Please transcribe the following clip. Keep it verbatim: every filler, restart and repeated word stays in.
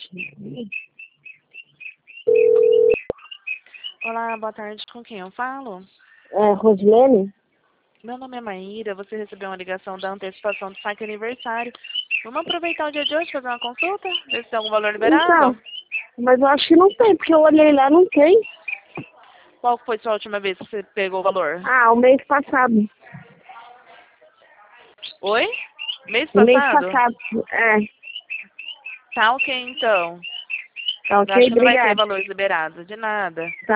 Olá, boa tarde. Com quem eu falo? É, Rosilene? Meu nome é Maíra. Você recebeu uma ligação da antecipação do saque aniversário. Vamos aproveitar o dia de hoje e fazer uma consulta? Ver se tem algum valor liberado? Então, mas eu acho que não tem, porque eu olhei lá, não tem. Qual foi a sua última vez que você pegou o valor? Ah, o mês passado. Oi? Mês O mês passado? passado, é. Tá ok, então. Tá Eu acho ok? que não vai ter Obrigada. valores liberados. De nada. Tá.